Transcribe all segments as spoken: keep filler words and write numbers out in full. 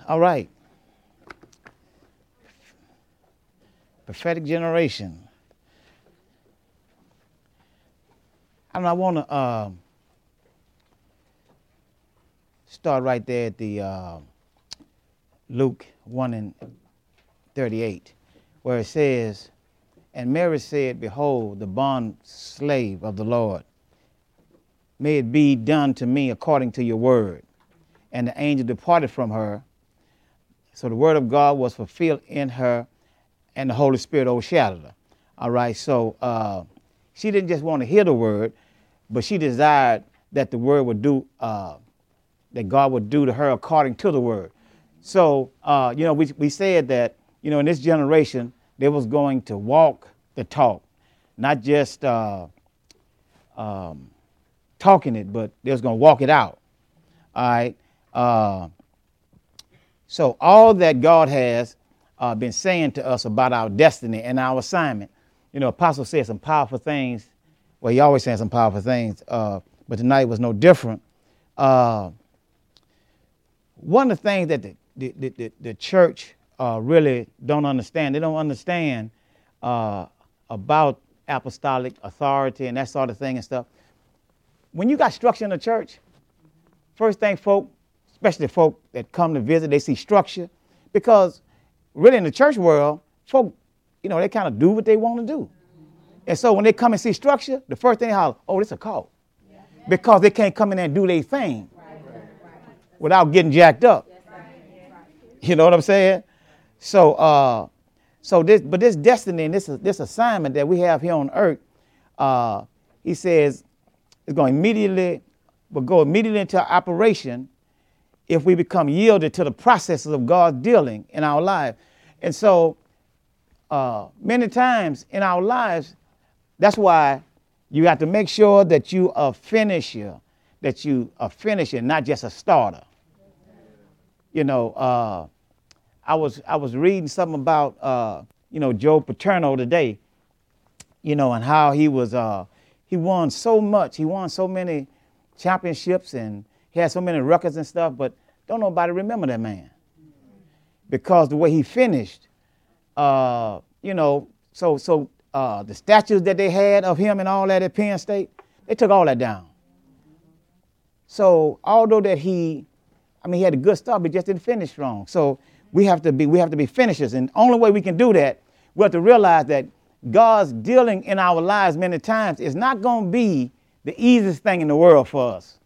All right. Prophetic generation. And I want to uh, start right there at the uh, Luke one and thirty-eight, where it says, "And Mary said, Behold, the bond slave of the Lord. May it be done to me according to your word. And the angel departed from her." So the word of God was fulfilled in her, and the Holy Spirit overshadowed her. All right, so uh, she didn't just want to hear the word, but she desired that the word would do, uh, that God would do to her according to the word. So, uh, you know, we, we said that, you know, in this generation, they was going to walk the talk, not just uh, um, talking it, but they was going to walk it out. All right. Uh, so all that God has uh, been saying to us about our destiny and our assignment, you know, Apostle said some powerful things. Well, he always saying some powerful things, uh, but tonight was no different. Uh, one of the things that the, the, the, the church uh, really don't understand, they don't understand uh, about apostolic authority and that sort of thing and stuff. When you got structure in the church, first thing folk, especially folk that come to visit, they see structure, because really in the church world, folk, you know, they kind of do what they want to do. And so when they come and see structure, the first thing they holler, oh, this a cult. Because they can't come in there and do their thing without getting jacked up. You know what I'm saying? So, uh, so this, but this destiny and this, this assignment that we have here on earth, uh, he says, is going immediately, will go immediately into operation if we become yielded to the processes of God's dealing in our life. And so uh, many times in our lives, that's why you have to make sure that you are a finisher, that you are a finisher, not just a starter. You know, uh, I was I was reading something about, uh, you know, Joe Paterno today, you know, and how he was, uh, he won so much. He won so many championships and he had so many records and stuff, but don't nobody remember that man. Because the way he finished, uh, you know, so so uh, the statues that they had of him and all that at Penn State, they took all that down. So although that he, I mean, he had a good start, but just didn't finish strong. So we have to be we have to be finishers, and the only way we can do that, we have to realize that God's dealing in our lives many times is not going to be the easiest thing in the world for us.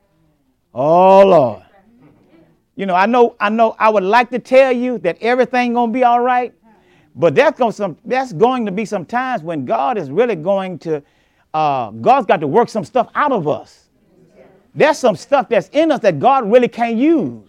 Oh Lord. You know, I know, I know I would like to tell you that everything gonna be all right, but that's going some that's going to be some times when God is really going to, uh, God's got to work some stuff out of us. There's some stuff that's in us that God really can't use.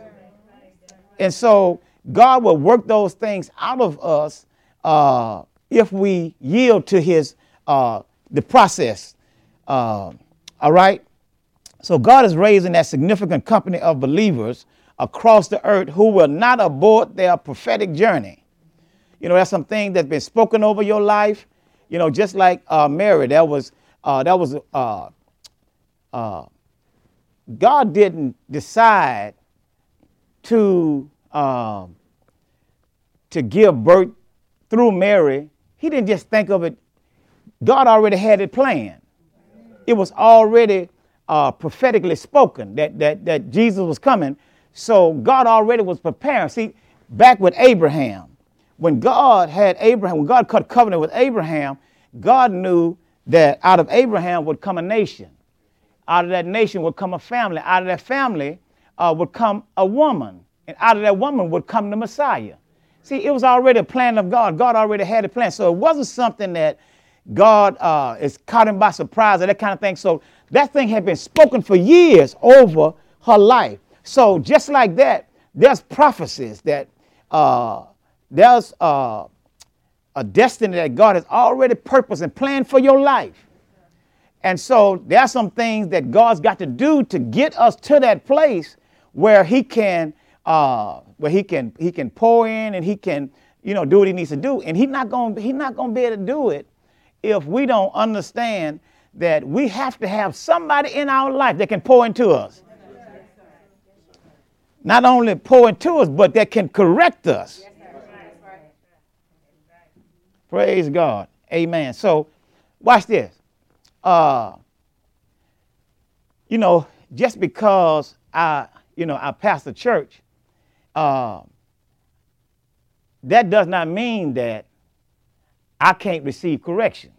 And so God will work those things out of us uh, if we yield to his, uh, the process. Uh, all right. So God is raising that significant company of believers across the earth who will not abort their prophetic journey. You know, that's something that's been spoken over your life. You know, just like uh, Mary, that was, uh, that was, uh, uh, God didn't decide to, uh, to give birth through Mary. He didn't just think of it. God already had it planned. It was already Uh, prophetically spoken that, that that Jesus was coming. So God already was preparing. See, back with Abraham, when God had Abraham, when God cut covenant with Abraham, God knew that out of Abraham would come a nation. Out of that nation would come a family. Out of that family uh, would come a woman. And out of that woman would come the Messiah. See, it was already a plan of God. God already had a plan. So it wasn't something that God uh, is caught him by surprise or that kind of thing. So that thing had been spoken for years over her life. So just like that, there's prophecies that uh, there's uh, a destiny that God has already purposed and planned for your life. And so there are some things that God's got to do to get us to that place where he can uh, where he can he can pour in and he can, you know, do what he needs to do. And he's not going he's not going to be able to do it if we don't understand that we have to have somebody in our life that can pour into us. not only pour into us, but that can correct us. Yes, praise God. Amen. So watch this. Uh, you know, just because I, you know, I pastor church, uh, that does not mean that I can't receive correction.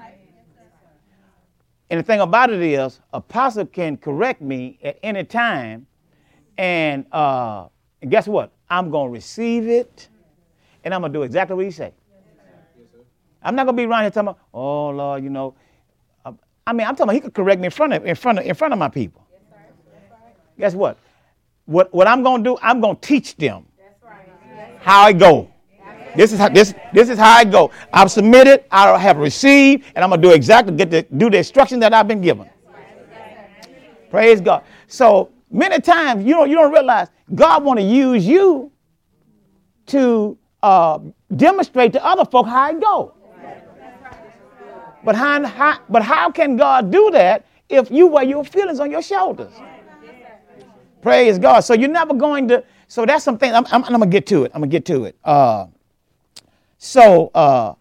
And the thing about it is, apostle can correct me at any time, and, uh, and guess what? I'm going to receive it, and I'm going to do exactly what he say. I'm not going to be around here talking about, oh, Lord, you know. Uh, I mean, I'm talking about he could correct me in front of, in front of, in front of my people. Guess what? What, what I'm going to do, I'm going to teach them how I go. This is how this this is how I go. I've submitted, I have received, and I'm gonna do exactly get the do the instruction that I've been given. Praise God. So many times you don't you don't realize God want to use you to uh, demonstrate to other folk how I go. But how, how but how can God do that if you wear your feelings on your shoulders? Praise God. So you're never going to. So that's something. I'm, I'm, I'm gonna get to it. I'm gonna get to it. Uh, So, uh,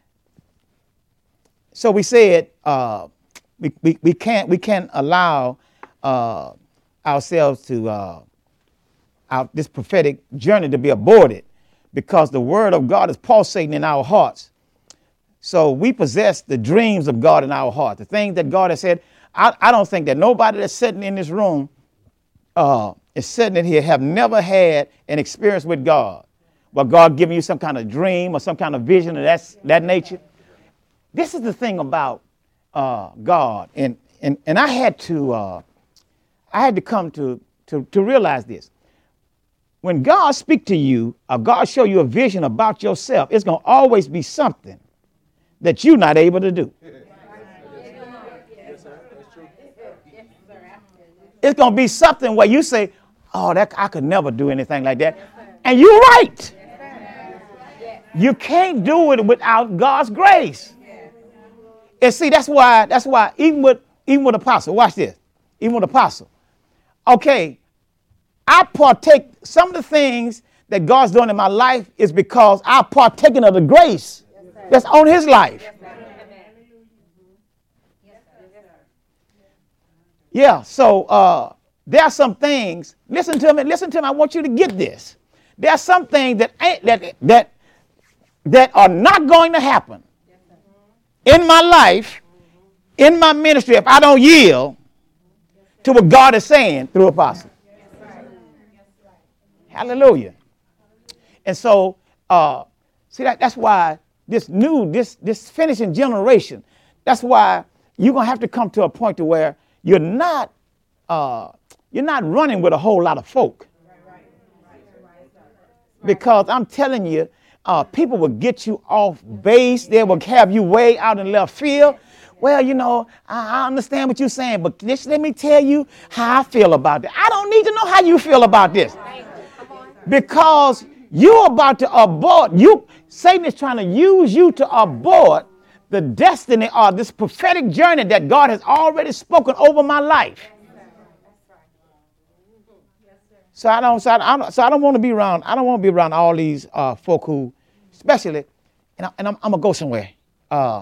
so we said uh, we, we we can't we can't allow uh, ourselves to uh, our this prophetic journey to be aborted because the word of God is pulsating in our hearts. So we possess the dreams of God in our heart, the things that God has said. I, I don't think that nobody that's sitting in this room uh, is sitting in here have never had an experience with God. Well, God giving you some kind of dream or some kind of vision of that, that nature. This is the thing about uh, God. And, and, and I had to uh, I had to come to, to, to realize this. When God speaks to you or God show you a vision about yourself, it's going to always be something that you're not able to do. It's going to be something where you say, oh, that I could never do anything like that. And you're right. You can't do it without God's grace. And see, that's why, that's why even with even with apostle, watch this. Even with apostle. Okay, I partake some of the things that God's doing in my life is because I partaken of the grace that's on his life. Yeah, so uh, there are some things, listen to me, listen to me, I want you to get this. There are some things that ain't that that that are not going to happen in my life, in my ministry, if I don't yield to what God is saying through apostle. Hallelujah. And so, uh, see that that's why this new, this this finishing generation, that's why you're gonna have to come to a point to where you're not uh, you're not running with a whole lot of folk. Because I'm telling you, uh, people will get you off base. They will have you way out in left field. Well, you know, I, I understand what you're saying, but just let me tell you how I feel about it. I don't need to know how you feel about this. Because you're about to abort. You, Satan is trying to use you to abort the destiny or this prophetic journey that God has already spoken over my life. So I don't, so I don't, so I don't want to be around. I don't want to be around all these uh, folk who, especially, and, I, and I'm, I'm gonna go somewhere. Uh,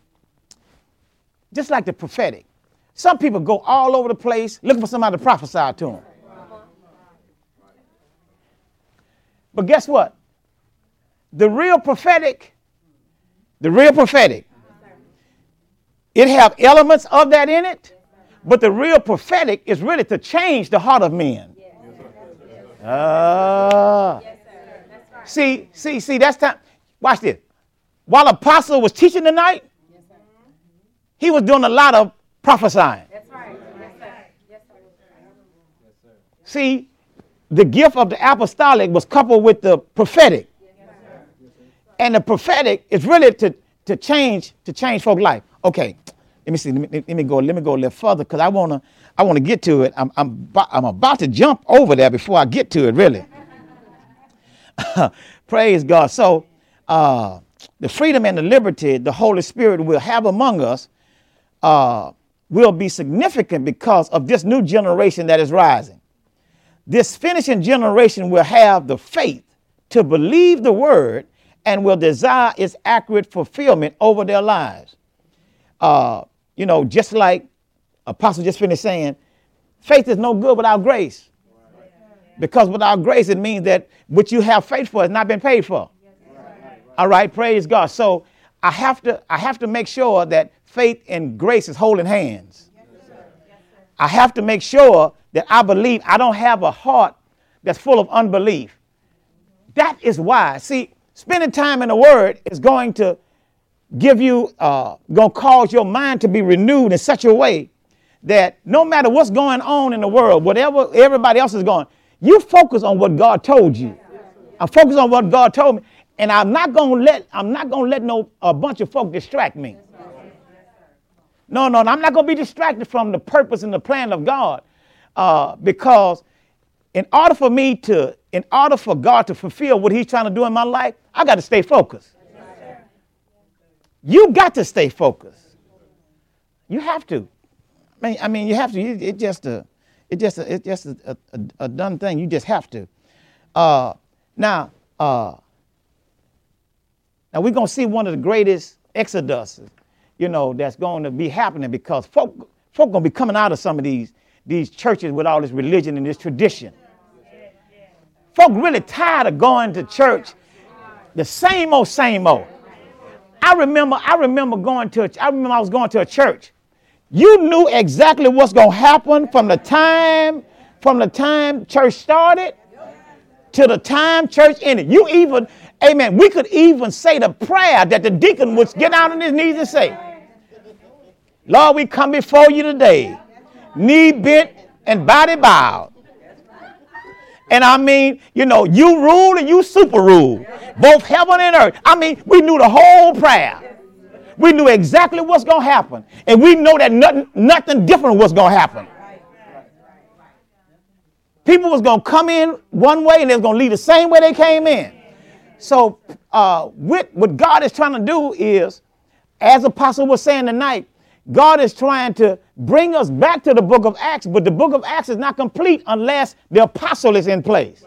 just like the prophetic, some people go all over the place looking for somebody to prophesy to them. But guess what? The real prophetic, the real prophetic, it have elements of that in it, but the real prophetic is really to change the heart of men. Uh, see, see, see, that's time. Watch this. While Apostle was teaching tonight, he was doing a lot of prophesying. That's right. Yes, sir. See, the gift of the apostolic was coupled with the prophetic. And the prophetic is really to, to change to change folks' life. Okay, let me see. Let me, let me go. Let me go a little further because I wanna I wanna get to it. I'm I'm I'm about to jump over there before I get to it. Really. Praise God. So uh, the freedom and the liberty the Holy Spirit will have among us uh, will be significant because of this new generation that is rising. This finishing generation will have the faith to believe the word and will desire its accurate fulfillment over their lives. Uh, you know, just like Apostle just finished saying, faith is no good without grace. Because without grace, it means that what you have faith for has not been paid for. All right, praise God. So I have to, I have to make sure that faith and grace is holding hands. I have to make sure that I believe. I don't have a heart that's full of unbelief. That is why, see, spending time in the Word is going to give you, uh, going to cause your mind to be renewed in such a way that no matter what's going on in the world, whatever everybody else is going, you focus on what God told you. I focus on what God told me, and I'm not going to let, I'm not going to let no, a bunch of folk distract me. No, no, no, I'm not going to be distracted from the purpose and the plan of God, uh, because in order for me to, in order for God to fulfill what he's trying to do in my life, I got to stay focused. You got to stay focused. You have to. I mean, I mean, you have to. It, it just a, it just a, it's just a, a, a done thing. You just have to. Uh, now, uh, now we're gonna see one of the greatest exoduses, you know, that's going to be happening because folk, folk gonna be coming out of some of these these churches with all this religion and this tradition. Folk really tired of going to church, the same old, same old. I remember, I remember going to, a, I remember I was going to a church. You knew exactly what's going to happen from the time, from the time church started to the time church ended. You even, amen, we could even say the prayer that the deacon would get down on his knees and say, Lord, we come before you today, knee bent and body bowed. And I mean, you know, you rule and you super rule, both heaven and earth. I mean, we knew the whole prayer. We knew exactly what's going to happen. And we know that nothing, nothing different was going to happen. People was going to come in one way and they was going to leave the same way they came in. So uh, with, what God is trying to do is, as Apostle was saying tonight, God is trying to bring us back to the book of Acts, but the book of Acts is not complete unless the apostle is in place.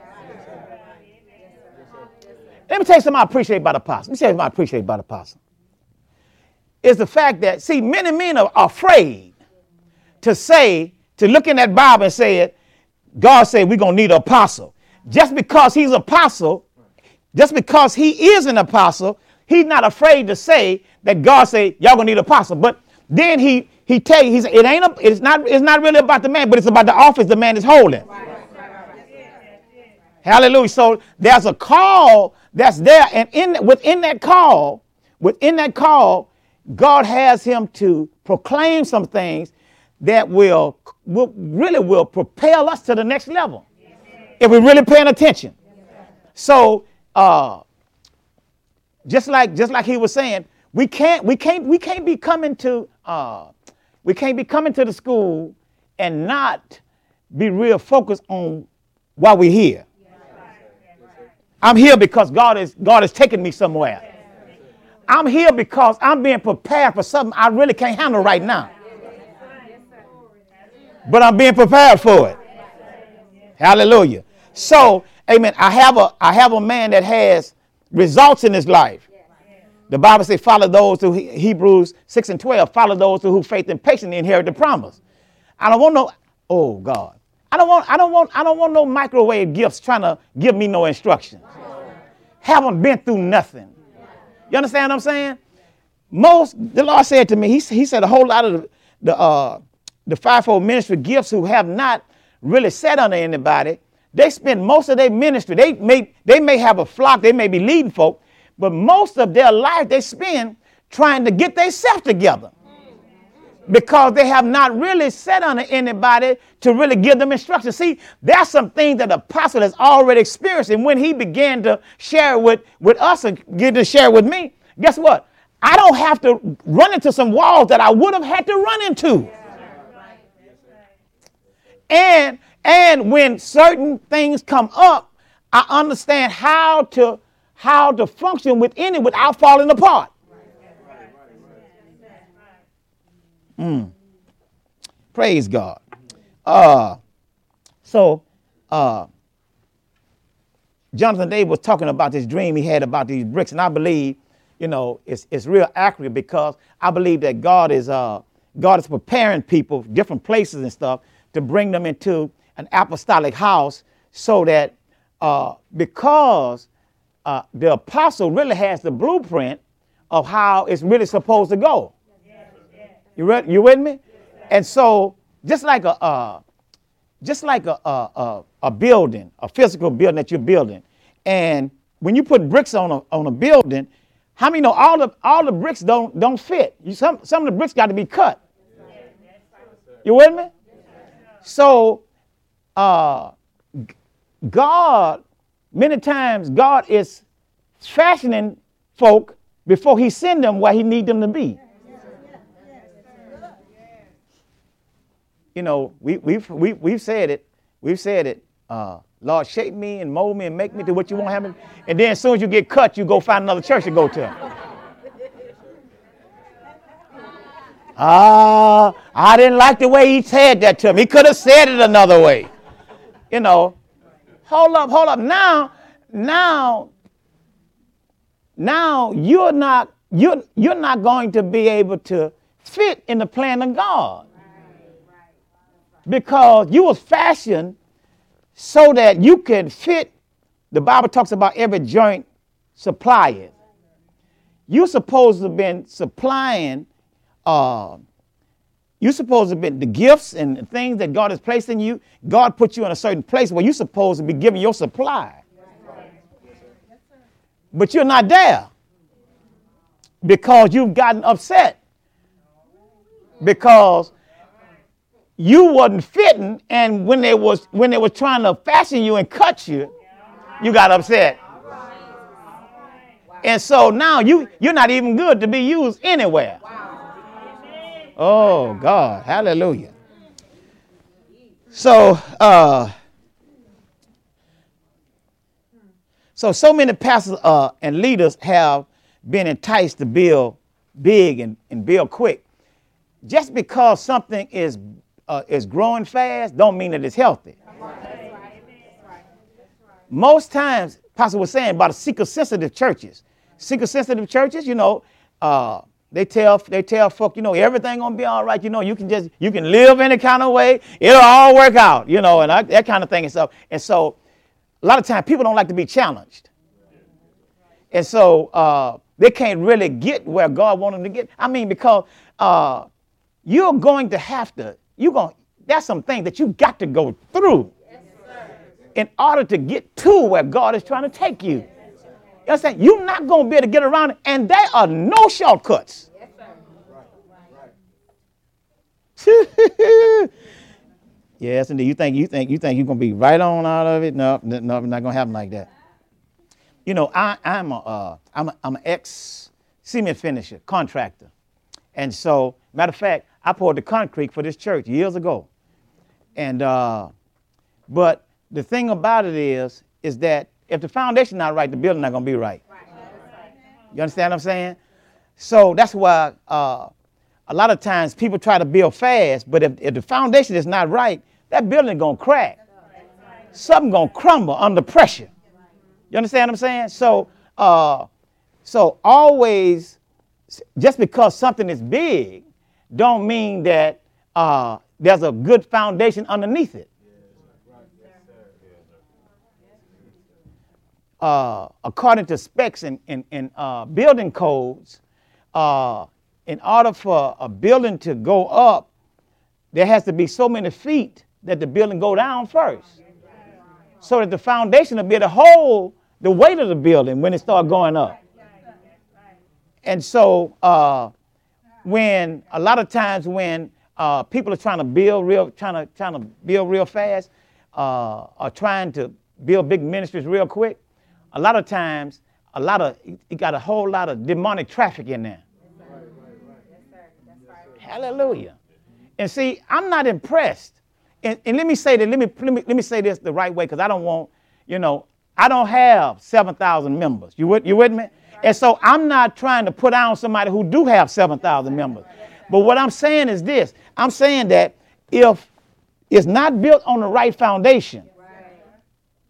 Let me tell you something I appreciate about the apostle. Let me tell you something I appreciate about the apostle. Is the fact that, see, many men are afraid to say, to look in that Bible and say it, God said we're going to need an apostle. Just because he's an apostle, just because he is an apostle, he's not afraid to say that God said y'all going to need an apostle. But then he he tell you, he said, it ain't a, it's not it's not really about the man, but it's about the office the man is holding. Hallelujah. So there's a call that's there, and in within that call, within that call, God has him to proclaim some things that will, will really will propel us to the next level if we're really paying attention. So uh, just like just like he was saying, we can't we can't we can't be coming to uh, we can't be coming to the school and not be real focused on why we're here. I'm here because God is God is taking me somewhere. I'm here because I'm being prepared for something I really can't handle right now. But I'm being prepared for it. Hallelujah. So, amen. I have a I have a man that has results in his life. The Bible says, follow those who, Hebrews six and twelve, follow those who faith and patiently inherit the promise. I don't want no, oh God. I don't want, I don't want, I don't want no microwave gifts trying to give me no instructions. Haven't been through nothing. You understand what I'm saying? Most, the Lord said to me, he, he said a whole lot of the, the, uh, the fivefold ministry gifts who have not really sat under anybody, they spend most of their ministry. They may, they may have a flock, they may be leading folk, but most of their life they spend trying to get themselves together because they have not really sat under anybody to really give them instruction. See, there's some things that the apostle has already experienced. And when he began to share with, with us and get to share with me, guess what? I don't have to run into some walls that I would have had to run into. And, and when certain things come up, I understand how to how to function within it without falling apart. Mm. Praise God. Uh, so uh, Jonathan Davis was talking about this dream he had about these bricks, and I believe, you know, it's it's real accurate because I believe that God is uh God is preparing people, different places and stuff, to bring them into an apostolic house, so that uh, because uh, the apostle really has the blueprint of how it's really supposed to go. You read, you with me? And so, just like a uh, just like a, a a a building, a physical building that you're building, and when you put bricks on a on a building, how many know all the all the bricks don't don't fit? You, some some of the bricks got to be cut. You with me? So, uh, God, many times God is fashioning folk before He send them where He need them to be. You know, we, we've, we, we've said it. We've said it. Uh, Lord, shape me and mold me and make me to what you want to have me. And then as soon as you get cut, you go find another church to go to. Ah, uh, I didn't like the way he said that to me. He could have said it another way. You know, hold up, hold up. Now, now, now you're not, you're, you're not going to be able to fit in the plan of God. Because you was fashioned so that you can fit. The Bible talks about every joint supplier. You're supposed to have been supplying, uh, you're supposed to have been the gifts and the things that God has placed in you. God put you in a certain place where you're supposed to be giving your supply. But you're not there because you've gotten upset. Because you wasn't fitting, and when they was when they were trying to fashion you and cut you, you got upset. And so now you you're not even good to be used anywhere. Oh God, hallelujah. So uh so so many pastors uh, and leaders have been enticed to build big and, and build quick. Just because something is Uh, is growing fast, don't mean that it's healthy. Most times, Pastor was saying about the seeker-sensitive churches. Seeker-sensitive churches, you know, uh, they tell they tell folk, you know, everything gonna be all right. You know, you can just you can live any kind of way, it'll all work out. You know, and I, that kind of thing and stuff. And so, a lot of times, people don't like to be challenged, and so uh, they can't really get where God wants them to get. I mean, because uh, you're going to have to. You going that's some things that you got to go through in order to get to where God is trying to take you. You understand? You're not going to be able to get around it, and there are no shortcuts. Yes, indeed. You think you think you think you're going to be right on out of it? No, no, no, not going to happen like that. You know, I, I'm a uh, I'm a, I'm an ex cement finisher contractor, and so matter of fact, I poured the concrete for this church years ago. And, uh, but the thing about it is, is that if the foundation not right, the building not going to be right. You understand what I'm saying? So that's why uh, a lot of times people try to build fast, but if, if the foundation is not right, that building going to crack. Something going to crumble under pressure. You understand what I'm saying? So, uh, so always, just because something is big, don't mean that uh, there's a good foundation underneath it. Uh, according to specs and, and, and uh, building codes, uh, in order for a building to go up, there has to be so many feet that the building go down first, so that the foundation will be able to hold the weight of the building when it starts going up. And so, uh, when a lot of times when uh, people are trying to build real, trying to trying to build real fast, uh, or trying to build big ministries real quick, a lot of times, a lot of you got a whole lot of demonic traffic in there. Right, right, right. Yes, sir. That's right. Hallelujah. And see, I'm not impressed. And, and let me say that. Let me let me let me say this the right way, because I don't want, you know, I don't have seven thousand members. You with you with me? And so I'm not trying to put down somebody who do have seven thousand members. But what I'm saying is this. I'm saying that if it's not built on the right foundation,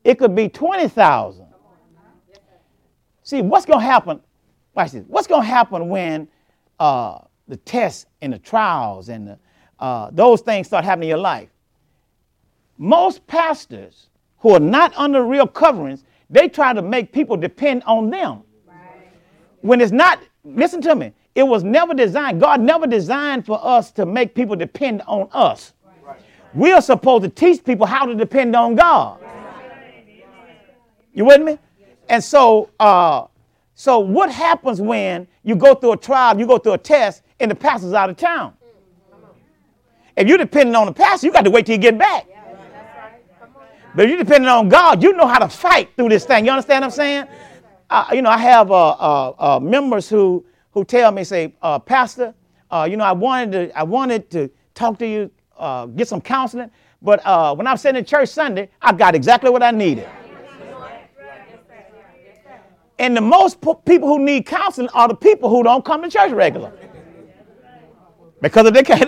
It could be twenty thousand. See, what's going to happen? Watch this. What's going to happen when uh, the tests and the trials and the, uh, those things start happening in your life? Most pastors who are not under real coverings, they try to make people depend on them. Right. When it's not, listen to me, it was never designed, God never designed for us to make people depend on us. Right. We are supposed to teach people how to depend on God. Right. You with me? And so, uh, so what happens when you go through a trial, you go through a test, and the pastor's out of town? If you're depending on the pastor, you got to wait till you get back. But if you're depending on God, you know how to fight through this thing. You understand what I'm saying? Uh, you know, I have uh, uh, uh, members who who tell me, say, uh, Pastor, uh, you know, I wanted to I wanted to talk to you, uh, get some counseling, but uh, when I was sitting in church Sunday, I got exactly what I needed. And the most po- people who need counseling are the people who don't come to church regular. Because if they can't,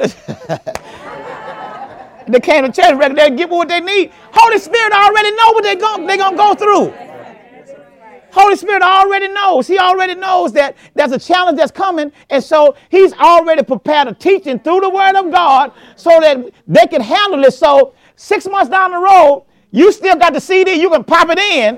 they came to church regular, they get what they need. Holy Spirit already know what they're going they're gonna go through. Holy Spirit already knows. He already knows that there's a challenge that's coming. And so he's already prepared a teaching through the word of God so that they can handle it. So six months down the road, you still got the C D. You can pop it in.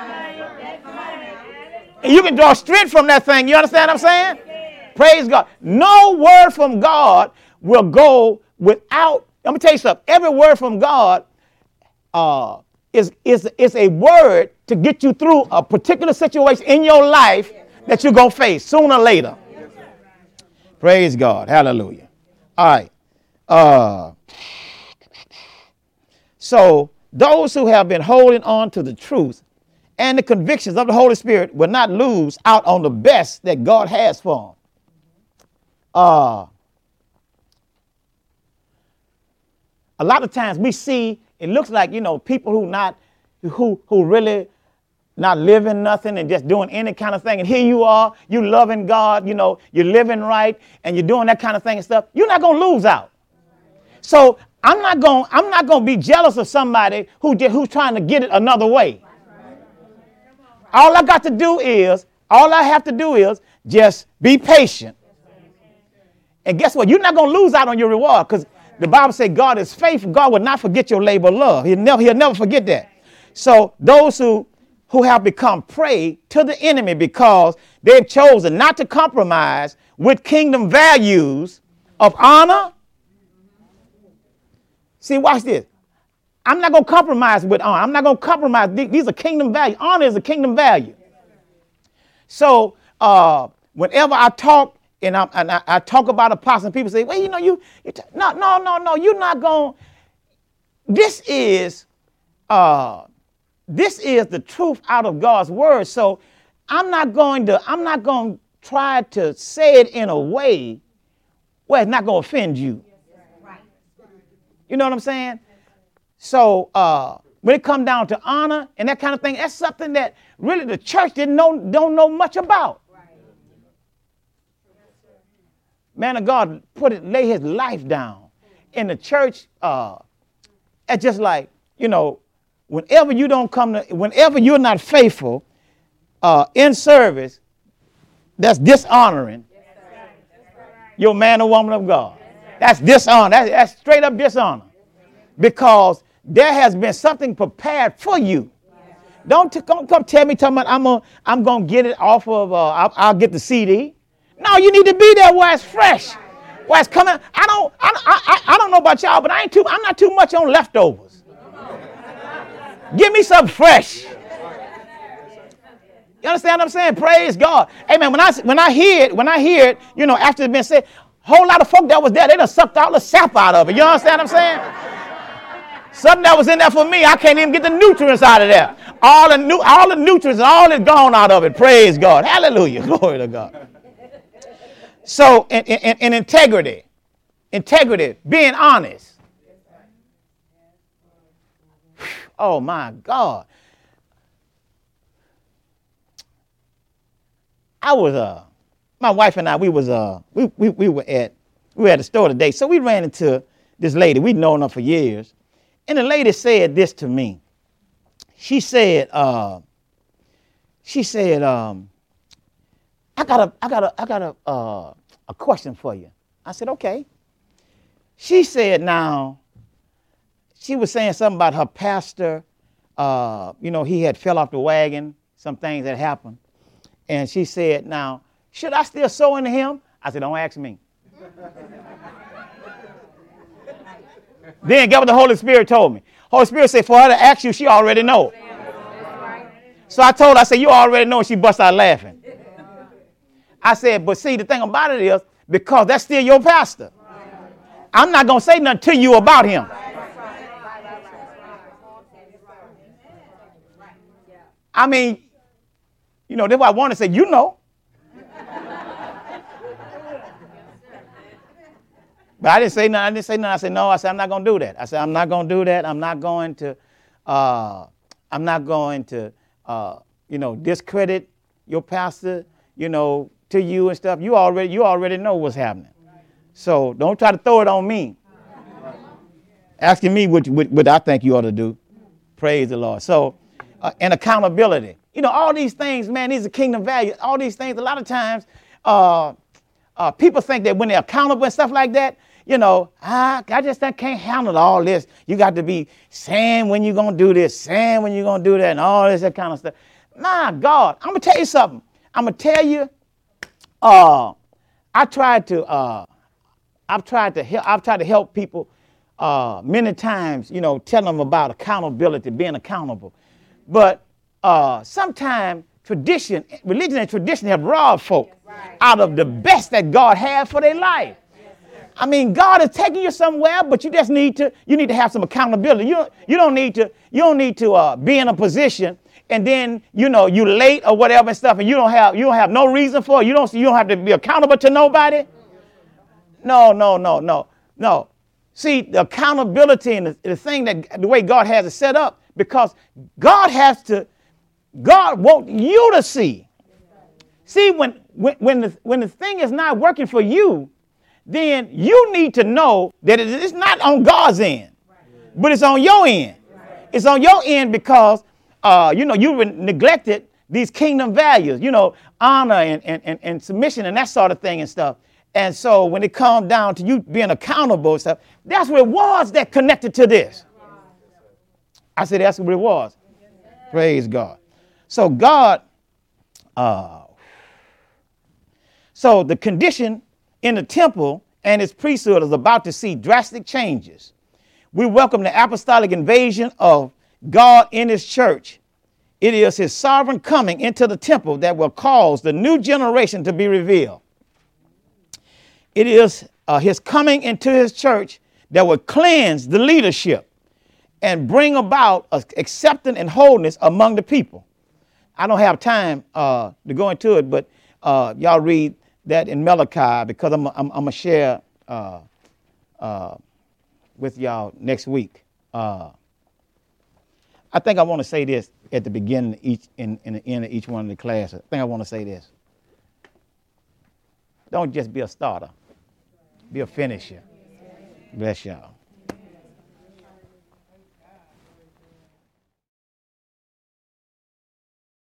And you can draw strength from that thing. You understand what I'm saying? Praise God. No word from God will go without. Let me tell you something. Every word from God uh, is, is, is a word to get you through a particular situation in your life that you're going to face sooner or later. Praise God. Hallelujah. All right. Uh, so those who have been holding on to the truth and the convictions of the Holy Spirit will not lose out on the best that God has for them. Uh, a lot of times we see, it looks like, you know, people who not, who, who really not living nothing and just doing any kind of thing. And here you are, you loving God, you know, you're living right and you're doing that kind of thing and stuff. You're not going to lose out. So I'm not going, I'm not going to be jealous of somebody who just, who's trying to get it another way. All I got to do is, all I have to do is just be patient. And guess what? You're not going to lose out on your reward because the Bible says God is faithful. God will not forget your labor of love. He'll never, he'll never forget that. So those who, who have become prey to the enemy because they've chosen not to compromise with kingdom values of honor. See, watch this. I'm not going to compromise with honor. I'm not going to compromise. These are kingdom values. Honor is a kingdom value. So uh, whenever I talk and, I, and I, I talk about apostle, people say, well, you know, you, you t- no, no, no, no, you're not going. This is, uh, this is the truth out of God's word. So I'm not going to, I'm not going to try to say it in a way where it's not going to offend you. You know what I'm saying? So uh, when it comes down to honor and that kind of thing, that's something that really the church didn't know, don't know much about. Right. Man of God put it, lay his life down in the church. Uh, it's just like, you know, whenever you don't come to, whenever you're not faithful uh, in service, that's dishonoring your man or woman of God. That's dishonor. That's, that's straight up dishonor. Because there has been something prepared for you. Don't, t- don't come tell me, tell me I'm going I'm gonna get it off of, uh, I'll, I'll get the C D. No, you need to be there where it's fresh, where it's coming. I don't, I, I, I don't know about y'all, but I ain't too, I'm not too much on leftovers. Give me something fresh. You understand what I'm saying? Praise God. Amen. When I, when I hear it, when I hear it, you know, after it's been said, a whole lot of folk that was there, they done sucked all the sap out of it. You understand what I'm saying? Something that was in there for me, I can't even get the nutrients out of there. All the, nu- all the nutrients, all is gone out of it. Praise God. Hallelujah. Glory to God. So, in, in, in integrity, integrity, being honest. Oh, my God. I was, uh, my wife and I, we was, uh, we, we, we were at, we were at the store today. So we ran into this lady. We'd known her for years. And the lady said this to me. she said, uh, she said, um, I got a, I got a, I got a, uh, a question for you. I said, okay. She said, now, she was saying something about her pastor. Uh, you know, he had fell off the wagon, some things that happened. And she said, now, should I still sow into him? I said, don't ask me. Then get what the Holy Spirit told me. Holy Spirit said, for her to ask you, she already know. So I told her, I said, you already know. She bust out laughing. I said, but see, the thing about it is, because that's still your pastor, I'm not going to say nothing to you about him. I mean, you know, that's why I want to say, you know. But I didn't say nothing. I didn't say nothing. I said, no. I said, I'm not going to do that. I said, I'm not going to do that. I'm not going to, uh, I'm not going to, uh, you know, discredit your pastor, you know, to you and stuff. You already, you already know what's happening. So don't try to throw it on me. Asking me what, what, what I think you ought to do. Praise the Lord. So, uh, and accountability. You know, all these things, man, these are kingdom values. All these things, a lot of times, uh, uh, people think that when they're accountable and stuff like that, you know, ah, I just can't handle all this. You got to be saying when you're going to do this, saying when you're going to do that, and all this that kind of stuff. My God, I'm going to tell you something. I'm going to tell you, uh, I tried to, uh, I've tried to help, I've tried to help people uh, many times, you know, tell them about accountability, being accountable. But uh, sometimes tradition, religion and tradition have robbed folk out of the best that God had for their life. I mean, God is taking you somewhere, but you just need to, you need to have some accountability. You, you don't need to, you don't need to uh, be in a position and then, you know, you late or whatever and stuff, and you don't have, you don't have no reason for it. You don't, you don't have to be accountable to nobody. No, no, no, no, no. See, the accountability and the, the thing that, the way God has it set up, because God has to, God wants you to see. See, when, when, when, the, when the thing is not working for you, then you need to know that it's not on God's end, but it's on your end. It's on your end because, uh, you know, you neglected these kingdom values, you know, honor and, and, and, and submission and that sort of thing and stuff. And so when it comes down to you being accountable and stuff, that's rewards that connected to this. I said that's what it was. Praise God. So God, uh, so the condition in the temple and its priesthood is about to see drastic changes. We welcome the apostolic invasion of God in his church. It is his sovereign coming into the temple that will cause the new generation to be revealed. It is uh, his coming into his church that will cleanse the leadership and bring about acceptance and wholeness among the people. I don't have time uh, to go into it, but uh, y'all read that in Malachi because I'm, I'm, I'm going to share uh, uh, with y'all next week. Uh, I think I want to say this at the beginning of each, in, in the end of each one of the classes. I think I want to say this. Don't just be a starter. Be a finisher. Bless y'all.